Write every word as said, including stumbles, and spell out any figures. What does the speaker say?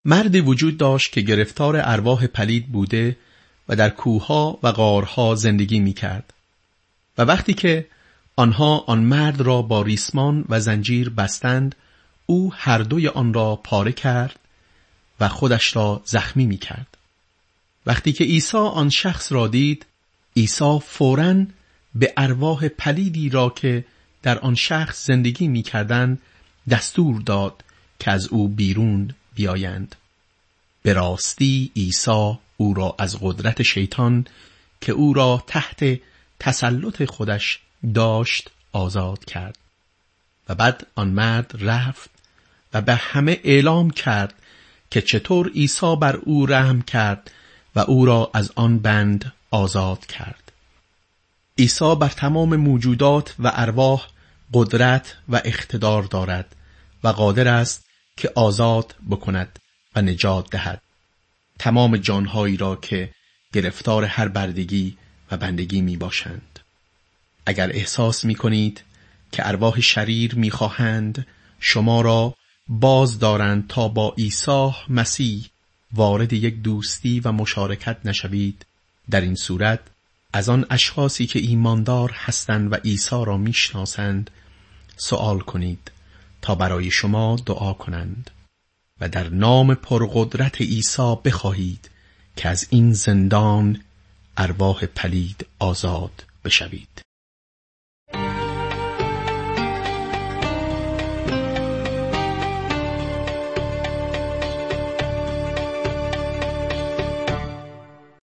مردی وجود داشت که گرفتار ارواح پلید بوده و در کوهها و غارها زندگی می کرد. و وقتی که آنها آن مرد را با ریسمان و زنجیر بستند، او هر دوی آن را پاره کرد و خودش را زخمی می کرد. وقتی که عیسی آن شخص را دید، عیسی فوراً به ارواح پلیدی را که در آن شخص زندگی می کردند دستور داد که از او بیرون بیایند. به راستی عیسی او را از قدرت شیطان که او را تحت تسلط خودش داشت آزاد کرد. و بعد آن مرد رفت و به همه اعلام کرد که چطور عیسی بر او رحم کرد و او را از آن بند آزاد کرد. عیسی بر تمام موجودات و ارواح قدرت و اقتدار دارد و قادر است که آزاد بکند و نجات دهد تمام جانهایی را که گرفتار هر بردگی و بندگی می باشند. اگر احساس می کنید که ارواح شریر می خواهند شما را باز دارند تا با عیسی مسیح وارد یک دوستی و مشارکت نشوید، در این صورت از آن اشخاصی که ایماندار هستند و عیسی را می شناسند سوال کنید تا برای شما دعا کنند و در نام پرقدرت عیسی بخواهید که از این زندان ارواح پلید آزاد بشوید.